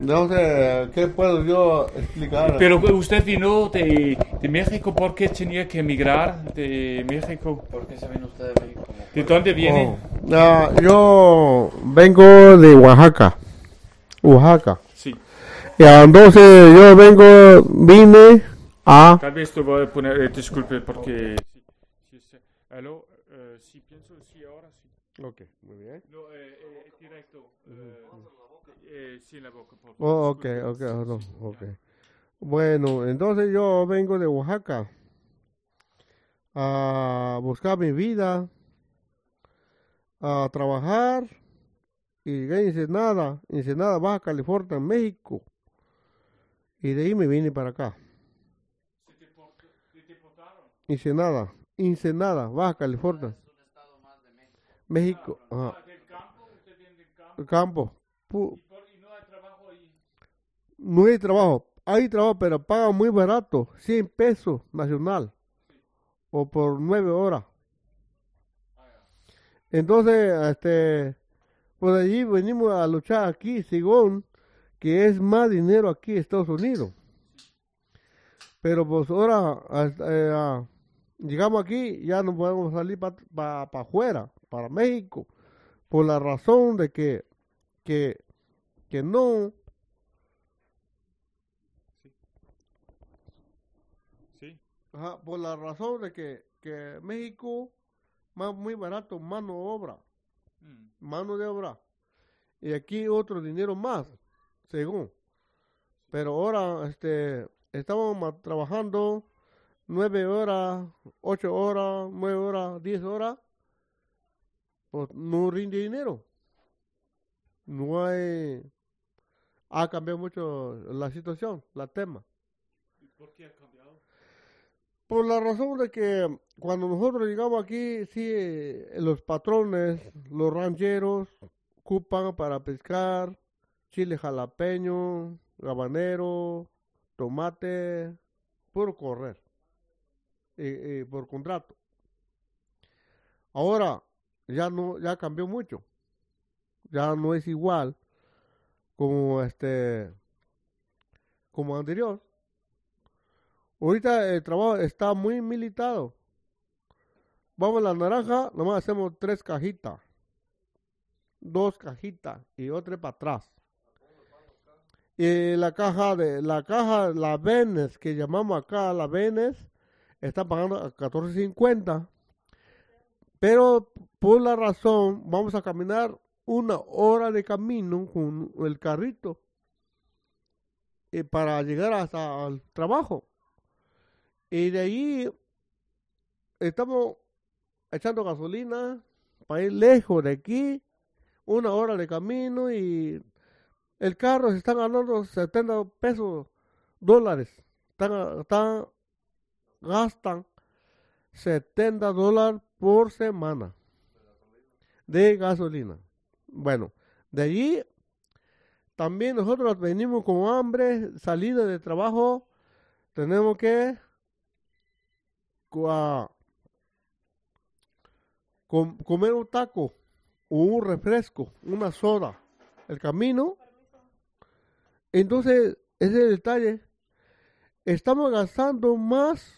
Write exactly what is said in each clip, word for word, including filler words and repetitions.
No sé, ¿qué puedo yo explicar? Pero usted vino de, de México, ¿por qué tenía que emigrar de México? ¿Por qué se vino usted de México? ¿De dónde viene? Oh, ah, yo vengo de Oaxaca, Oaxaca. Sí, Y entonces yo vengo, vine a... tal vez te voy a poner, eh, disculpe, porque... Sí, sí, sí. Aló, eh, sí, pienso, sí, ahora sí. Ok, muy bien. No, eh, eh, directo. Eh, eh, sí, en la boca, por favor. Oh, ok, Disculpe. ok, oh, no, Sí, sí, ok. ya. Bueno, entonces yo vengo de Oaxaca a buscar mi vida, a trabajar y llegué a Ensenada, Ensenada, Baja California, México. Y de ahí me vine para acá. ¿Se te portó- te deportaron? Ensenada, Ensenada, Baja California, Es un estado más de México. México, ajá, Ah, del campo, usted viene del campo. campo. ¿Y, Pu- por, y no hay trabajo ahí? no hay trabajo, hay trabajo, pero pagan muy barato, cien pesos nacional, o por nueve horas. Ah, ya. Entonces, este, por allí venimos a luchar aquí, según que es más dinero aquí en Estados Unidos. Pero pues ahora, hasta, eh, ah, llegamos aquí, ya no podemos salir para pa, pa afuera, para México, por la razón de que, que, que no, Sí, sí. ajá, por la razón de que, que México más muy barato, mano de obra, Mm. mano de obra, y aquí otro dinero más, según. Pero ahora, este, estamos ma- trabajando nueve horas, ocho horas, nueve horas, diez horas, pues no rinde dinero. No hay, ha cambiado mucho la situación, la tema. ¿Y por qué ha cambiado? Por la razón de que cuando nosotros llegamos aquí, sí, eh, los patrones, los rancheros, ocupan para pescar chile jalapeño, habanero, tomate, puro correr, y, y por contrato. Ahora ya no, ya cambió mucho, ya no es igual como este, como anterior. Ahorita el trabajo está muy militado. Vamos a la naranja, nomás hacemos tres cajitas, dos cajitas y otra para atrás. Y la caja de, la caja, la Venes, que llamamos acá la Venes, está pagando a catorce cincuenta. Pero por la razón, vamos a caminar una hora de camino con el carrito eh, para llegar hasta el trabajo. Y de ahí estamos echando gasolina para ir lejos de aquí, una hora de camino y el carro se está ganando setenta pesos, dólares. Están, están- gastan setenta dólares por semana de gasolina. Bueno, de allí también nosotros venimos con hambre, salida de trabajo, tenemos que cua- com- comer un taco o un refresco, una soda, el camino. Entonces, ese es el detalle. Estamos gastando más,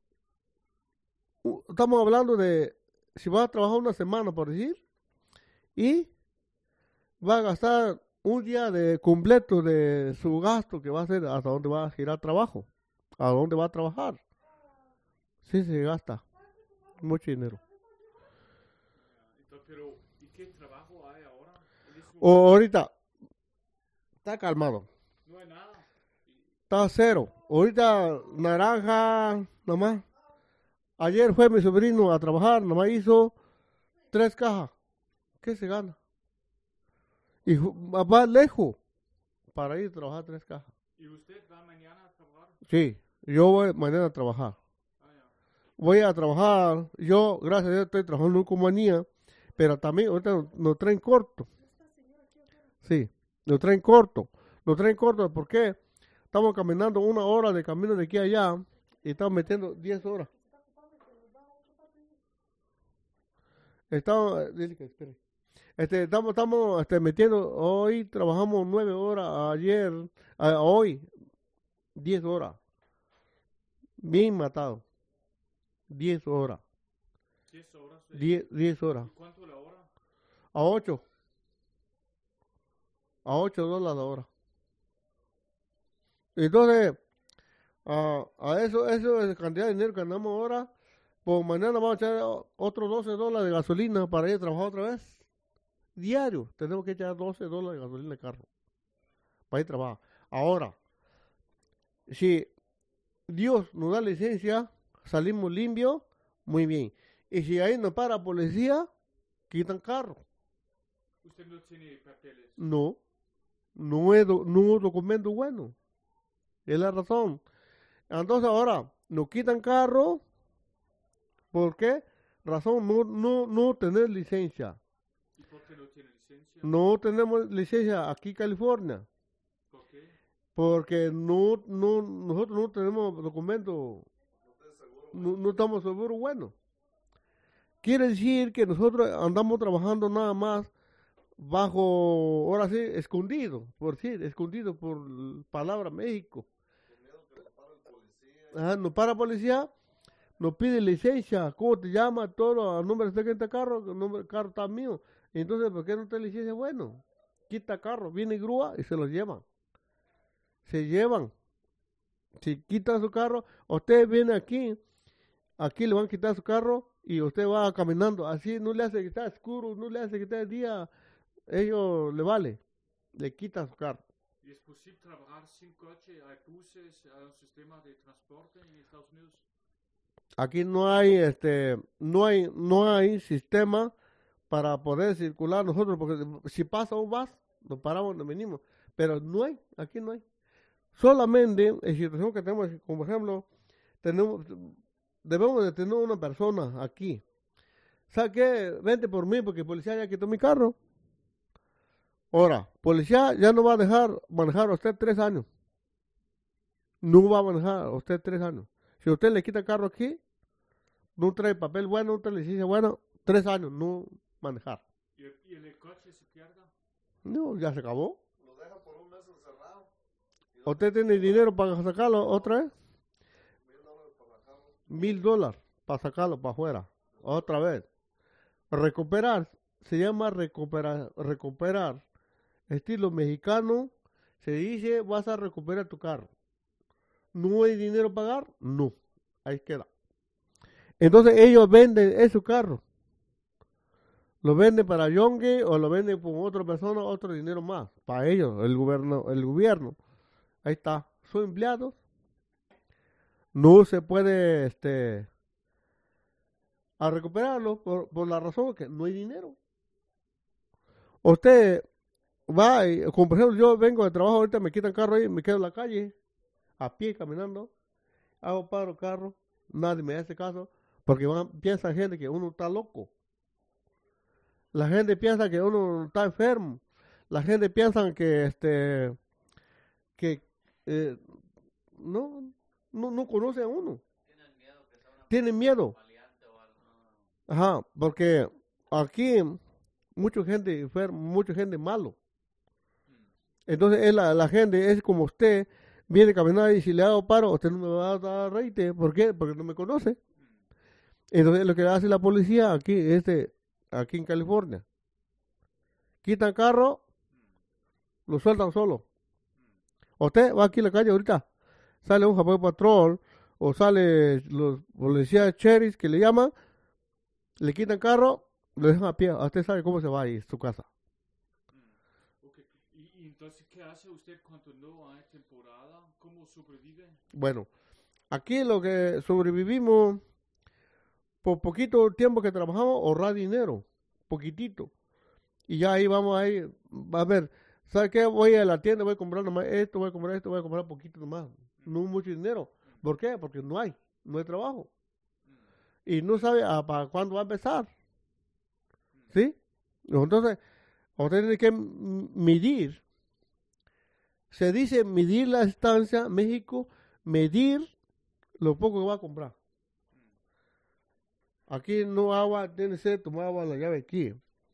u- estamos hablando de si va a trabajar una semana, por decir, y va a gastar un día de completo de su gasto que va a hacer hasta dónde va a girar trabajo, a dónde va a trabajar. Sí, se gasta mucho dinero. Entonces, pero, ¿y qué trabajo hay ahora en ese O momento? ahorita está calmado, No hay nada. Y- está cero. Ahorita naranja, nomás. Ayer fue mi sobrino a trabajar, nomás hizo tres cajas. ¿Qué se gana? Y fu- va lejos para ir a trabajar tres cajas. ¿Y usted va mañana a trabajar? Sí, yo voy mañana a trabajar. Ah, ya. Voy a trabajar, yo, gracias a Dios, estoy trabajando en compañía, pero también ahorita nos, nos traen corto. Sí, nos traen corto. Nos traen corto, ¿por qué? Estamos caminando una hora de camino de aquí a allá y estamos metiendo diez horas. Estamos, eh, dile que espere. Este, estamos, estamos este, metiendo, hoy trabajamos nueve horas, ayer, a- hoy, diez horas. Bien matado. Diez horas. diez horas. de- Diez, diez horas. ¿Y cuánto la hora? A ocho. A ocho dólares la hora. Entonces, a, a eso, eso es la cantidad de dinero que andamos ahora. Pues mañana vamos a echar o- otros doce dólares de gasolina para ir a trabajar otra vez. Diario tenemos que echar doce dólares de gasolina de carro para ir a trabajar. Ahora, si Dios nos da licencia, salimos limpios, muy bien. Y si ahí nos para policía, quitan carro. Usted no tiene papeles. No, no es, do- no es documento bueno. Es la razón. Entonces ahora nos quitan carro. ¿Por qué? Razón, no, no, no tener licencia. ¿Y por qué no tiene licencia? No tenemos licencia aquí en California. ¿Por qué? Porque no, no, nosotros no tenemos documento, no, no estamos seguros buenos. Quiere decir que nosotros andamos trabajando nada más bajo, ahora sí, escondido, por decir, escondido por palabra México. Ajá, nos para policía, nos pide licencia, ¿cómo te llama? Todo, el número de este carro, el número del carro está mío. Entonces, ¿por qué no te licencia? Bueno, quita carro, viene grúa y se los llevan. Se llevan. Si quitan su carro, usted viene aquí, aquí le van a quitar su carro y usted va caminando. Así no le hace que está oscuro, no le hace que está de día, ellos le vale, le quitan su carro. ¿Y es posible trabajar sin coche? ¿Hay buses? ¿Hay un sistema de transporte en Estados Unidos? Aquí no hay, este, no hay, no hay sistema para poder circular nosotros, porque si pasa un bus, nos paramos, nos venimos, pero no hay, aquí no hay. Solamente en situación que tenemos, como por ejemplo, tenemos, debemos de tener una persona aquí. ¿Sabe qué? Vente por mí porque el policía ya quitó mi carro. Ahora, policía ya no va a dejar manejar a usted tres años. No va a manejar a usted tres años. Si usted le quita el carro aquí, no trae papel bueno, no trae licencia buena, tres años no manejar. ¿Y el, y el coche se pierda? No, ya se acabó. Lo deja por un mes encerrado. ¿Usted tiene dinero para sacarlo otra vez? Mil dólares para sacarlo. Mil dólares para sacarlo para afuera. Otra vez. Recuperar, se llama recuperar, recuperar. Estilo mexicano, se dice vas a recuperar tu carro. ¿No hay dinero para pagar? No. Ahí queda. Entonces ellos venden ese carro. Lo venden para Yonge o lo venden por otra persona, otro dinero más. Para ellos, el gobierno, el gobierno. Ahí está. Son empleados. No se puede este a recuperarlo por, por la razón que no hay dinero. Usted va y, como por ejemplo, yo vengo de trabajo, ahorita me quitan carro ahí, me quedo en la calle, a pie caminando, hago paro el carro, nadie me hace caso, porque van, piensa gente que uno está loco. La gente piensa que uno está enfermo. La gente piensa que este que eh, no, no, no conoce a uno. Tienen miedo que sea una Tienen miedo. maleante o algo. Ajá, porque aquí mucha gente enferma, mucha gente malo. Entonces es la, la gente es como usted viene a caminar y si le hago paro, usted no me va a dar reite. ¿Por qué? Porque no me conoce. Entonces lo que hace la policía aquí, este, aquí en California, quitan carro, lo sueltan solo. Usted va aquí en la calle ahorita, sale un Highway Patrol o sale los policías cherries que le llaman, le quitan carro, lo dejan a pie. Usted sabe cómo se va a ir a su casa. Okay. ¿Y, y entonces qué hace usted cuando no hay temporada? ¿Cómo sobrevive? Bueno, aquí lo que sobrevivimos por poquito tiempo que trabajamos, ahorrar dinero, poquitito. Y ya ahí vamos a ir, va a ver, ¿sabe qué? Voy a la tienda, voy a comprar nomás esto, voy a comprar esto, voy a comprar poquito nomás. No mucho dinero. ¿Por qué? Porque no hay, no hay trabajo. Y no sabe a, para cuándo va a empezar. ¿Sí? Entonces, usted tiene que m- medir. Se dice medir la estancia, México, medir lo poco que va a comprar. Aquí no agua, tiene que ser tomar agua en la llave aquí.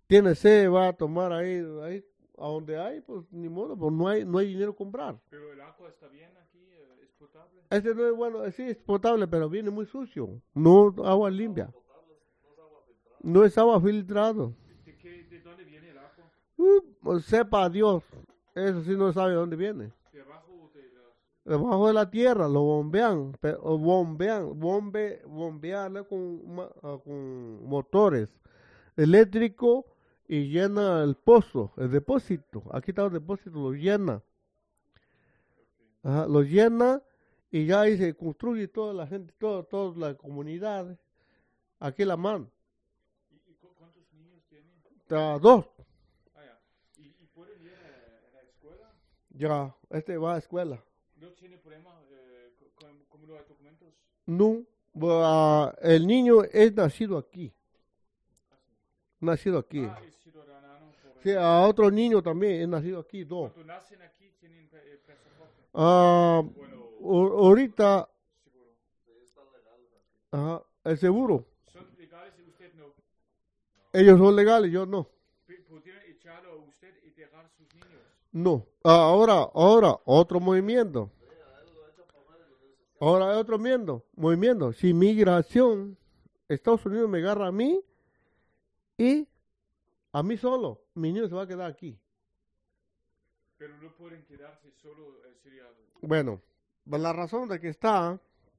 tiene sed, va a tomar ahí, ahí a donde hay, pues ni modo, pues no hay, no hay dinero a comprar. Pero el agua está bien aquí, eh, es potable. Este no es bueno, eh, sí es potable, pero viene muy sucio, no agua limpia, no es agua filtrado. ¿De, de qué, de dónde viene el agua? Uh, pues sepa Dios, eso sí no sabe de dónde viene. ¿De abajo o de las...? Debajo de la tierra lo bombean, pe- o bombean, bombe, bombearle con, ma- ah, con motores eléctricos y llena el pozo, el depósito. Aquí está el depósito, lo llena. Ajá, lo llena y ya ahí se construye toda la gente, toda, toda la comunidad. Aquí la mano. ¿Y, y cu- cuántos niños tienen? Está dos. Ah, ya. ¿Y, y pueden ir a, a la escuela? Ya, este va a escuela. ¿No tiene problema eh, co- con, con los documentos? No, ah, el niño es nacido aquí. Nacido aquí. Ah, es ciudadano. Por Sí, a otro niño también es nacido aquí, dos. Cuando nacen aquí tienen pa- eh, pasaporte. Ah, Bueno, o- ahorita, seguro. ajá, el seguro. ¿Son legales y usted no? Ellos son legales, yo no. P- ¿Podrían echarlo a usted y dejar sus niños? No. Ah, ahora, ahora, otro movimiento. Ahora hay otro movimiento. Movimiento. Si migración, Estados Unidos me agarra a mí y a mí solo, mi niño se va a quedar aquí. Pero no pueden quedarse solo, eh, sería... Bueno, pues la razón de que está,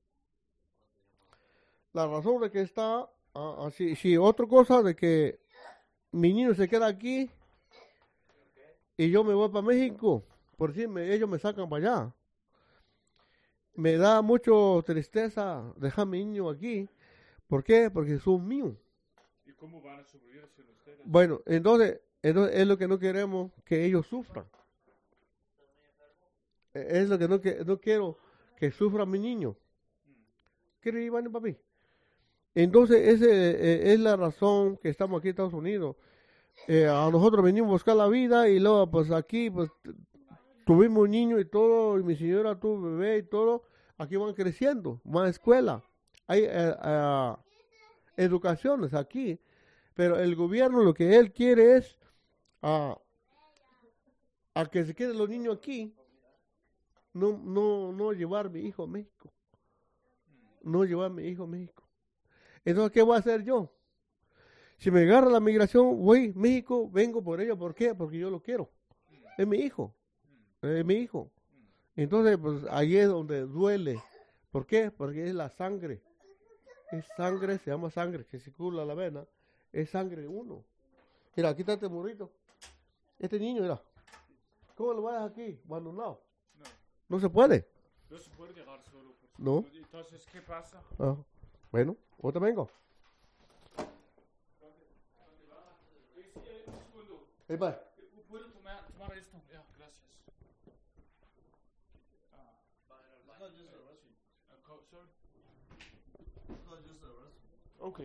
la razón de que está, ah, ah, si, si otra cosa de que mi niño se queda aquí y yo me voy para México, por si me, ellos me sacan para allá. Me da mucho tristeza dejar a mi niño aquí. ¿Por qué? Porque son míos. ¿Y cómo van a sobrevivir sin ustedes? Bueno, entonces, entonces es lo que no queremos, que ellos sufran. Eh, Es lo que no, que, no quiero, que sufra mi niño. ¿Quieres ir, Iván, papi? Entonces, esa es la razón que estamos aquí en Estados Unidos. Eh, a nosotros venimos a buscar la vida y luego, pues aquí, pues t- tuvimos un niño y todo, y mi señora tuvo bebé y todo. Aquí van creciendo, van a escuela. Hay eh, eh, educaciones aquí, pero el gobierno lo que él quiere es a, a que se queden los niños aquí, no, no, no llevar mi hijo a México, no llevar mi hijo a México. Entonces, ¿qué voy a hacer yo? Si me agarra la migración, voy a México, vengo por ello. ¿Por qué? Porque yo lo quiero. Es mi hijo, es mi hijo. Entonces, pues ahí es donde duele. ¿Por qué? Porque es la sangre. Es sangre, se llama sangre, que circula la vena. Es sangre de uno. Mira, aquí está este burrito. Este niño, mira. ¿Cómo lo vas aquí? Abandonado. No, No se puede. no se puede dejar solo. Por No. favor. Entonces, ¿qué pasa? Ah, bueno, otra vengo. Eh, sí, eh, un segundo. Ahí va. Eh, ¿Puedo tomar, tomar esto? Ya, gracias. Ah, It's not just a restaurant. uh, co- sorry. It's not just a restaurant. Okay.